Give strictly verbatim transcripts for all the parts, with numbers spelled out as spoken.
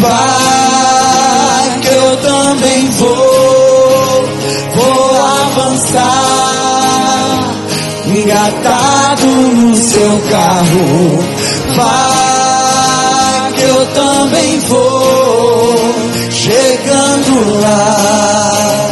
Vai que eu também vou, vou avançar, engatado no seu carro. Vai que eu também vou, chegando lá.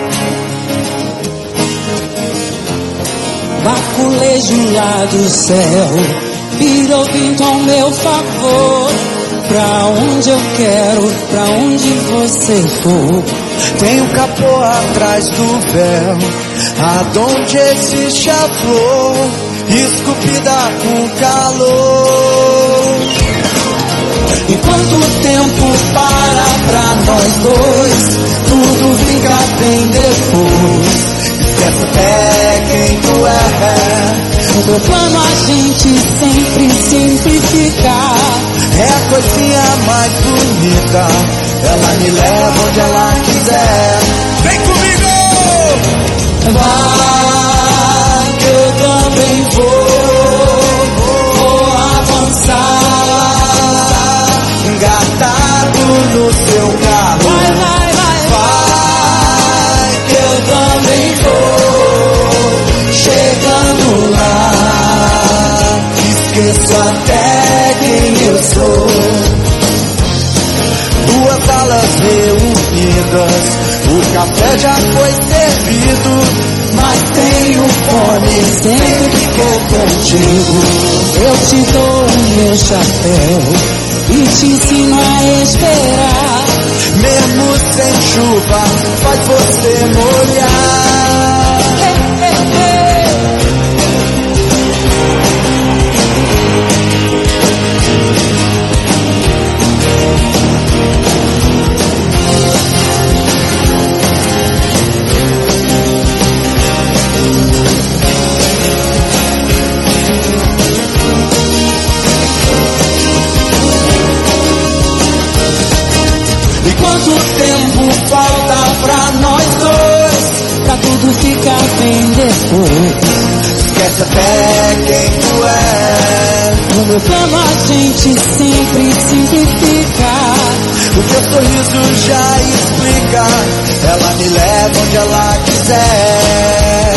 Baculejo lá do céu virou vento ao meu favor. Pra onde eu quero, pra onde você for. Tem um capô atrás do véu, aonde existe a flor, esculpida com calor. Enquanto o tempo para pra nós dois, tudo fica bem depois. Esquece até quem tu é. No meu plano a gente sempre simplificar. É a coisinha mais bonita, ela me leva onde ela quiser. Vem comigo! Vai que eu também vou, vou avançar, engatado no seu carro. Vai, vai, vai, vai que eu também vou, chegando lá. Esqueço até quem eu sou. Duas alas reunidas, o café já foi servido, mas tenho fome sempre que eu contigo. eu te dou o meu chapéu e te ensino a esperar. Mesmo sem chuva, faz você molhar. Hey, hey, hey. E quanto tempo falta pra nós dois, Pra tudo ficar bem depois. esquece até quem tu é. No meu plano a gente sempre simplifica. O teu sorriso já explica, ela me leva onde ela quiser.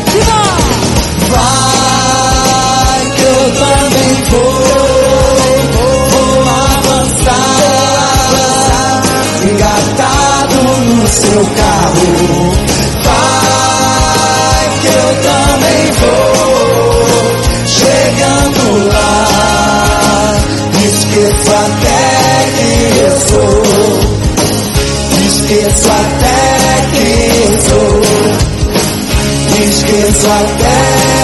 Vai que eu também vou, vou avançar, engatado no seu carro. Vai que eu também vou, chegando lá. Esqueço até quem eu sou, esqueço até quem eu sou, esqueço até